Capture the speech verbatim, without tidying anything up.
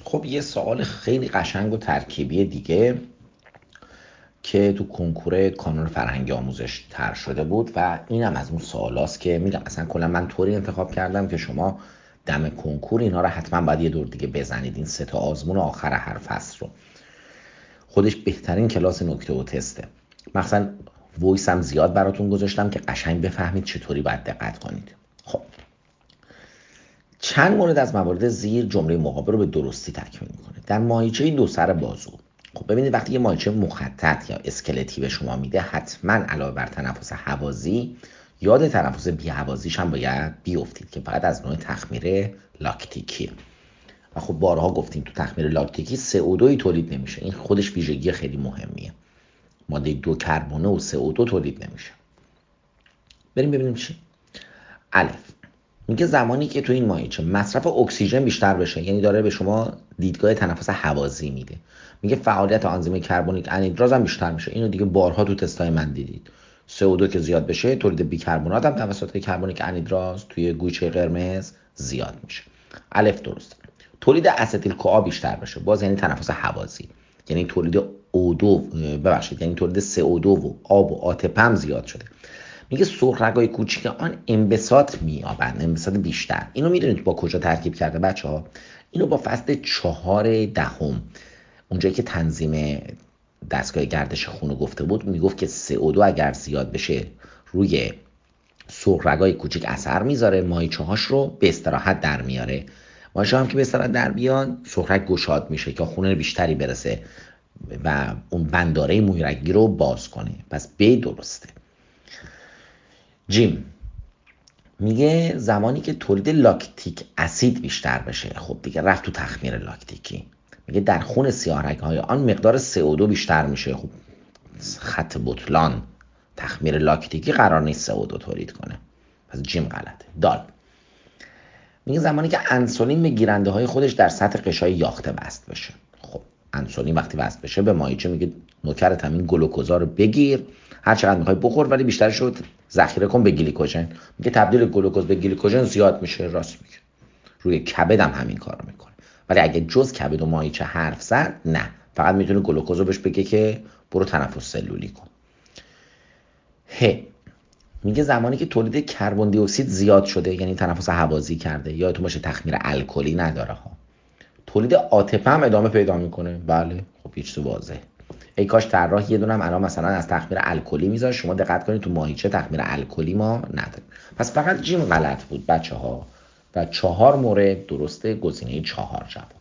خب یه سوال خیلی قشنگ و ترکیبی دیگه که تو کنکور کانون فرهنگی آموزش طرح شده بود و اینم از اون سوالاست که میگم اصلا کلا من طوری انتخاب کردم که شما دم کنکور اینا رو حتما باید یه دور دیگه بزنید. این سه تا آزمون آخر هر فصل رو خودش بهترین کلاس نکته و تسته. مثلا وایس هم زیاد براتون گذاشتم که قشنگ بفهمید چطوری باید دقت کنید. خب چند مورد از موارد زیر جمله مقابل رو به درستی تکمیل میکنه. در ماهیچه دو سر بازو، خب ببینید وقتی یه ماهیچه مخطط یا اسکلتی به شما میده حتما علاوه بر تنفس هوازی یاد تنفس بی هوازیش هم باید بیافتید که فقط از نوع تخمیر لاکتیکیه. و خب بارها گفتیم تو تخمیر لاکتیکی سه او دو تولید نمیشه. این خودش ویژگی خیلی مهمیه. ماده دو کربونه و سه او دو تولید نمیشه. بریم ببینیم چی. الف میگه زمانی که تو این ماهیچه مصرف اکسیژن بیشتر بشه، یعنی داره به شما دیدگاه تنفس هوازی میده. میگه فعالیت آنزیم کربونیک انهیدراز هم بیشتر میشه. اینو دیگه بارها تو تستای من دیدید. سه او دو که زیاد بشه تولید بیکربنات هم توسط کربونیک انهیدراز توی گویچه قرمز زیاد میشه. الف درست. تولید استیل کوآ بیشتر بشه، باز یعنی تنفس هوازی، یعنی تولید او دو ببخشید یعنی تولید سه او دو و آب و آتپ هم زیاد شده. میگه سرخرگای کوچیک آن انبساط میابند، انبساط بیشتر. اینو میدونید با کجا ترکیب کرده بچه ها؟ اینو با فصل چهار دهم، اونجایی که تنظیم دستگاه گردش خون گفته بود، میگفت که سه او دو اگر زیاد بشه روی سرخرگای کوچیک اثر میذاره، ماهیچه هاش رو به استراحت در میاره. ماهیچه هم که به استراحت در بیان سرخرگ گشاد میشه که خون بیشتری برسه و اون بنداره مویرگی رو باز کنه. پس ب درسته. جیم میگه زمانی که تولید لاکتیک اسید بیشتر بشه. خب دیگه رفت تو تخمیر لاکتیکی. میگه در خون سیاه‌رگ‌های آن مقدار سه او دو بیشتر میشه. خب خط بطلان تخمیر لاکتیکی قرار نیست سه او دو تولید کنه. پس جیم غلطه. دال میگه زمانی که انسولین به گیرنده های خودش در سطح قشای یاخته وصل بشه. خب انسولین وقتی وصل بشه به ماهیچه میگه نوکرت همین گلوکوزا رو بگیر، هر چقدر میخوای بخور ولی بیشترش رو ذخیره کن به گلیکوژن. میگه تبدیل گلوکوز به گلیکوژن زیاد میشه. راست میگه. روی کبد هم همین کارو میکنه. ولی اگه جز کبد و ماهیچه حرف زد نه، فقط میتونه گلوکوز رو بهش بگه که برو تنفس سلولی کن. ه میگه زمانی که تولید کربن دی اکسید زیاد شده، یعنی تنفس هوازی کرده. یادتون باشه تخمیر الکلی نداره ها. تولید آتپ هم ادامه پیدا میکنه. بله خب هیچ چیز واضحه. ای کاش طراح یه دونم الان مثلا از تخمیر الکلی میذاره. شما دقت کنید تو ماهیچه تخمیر الکلی ما نداریم. پس فقط جیم غلط بود بچه ها و چهار مورد درسته. گزینه چهار جواب.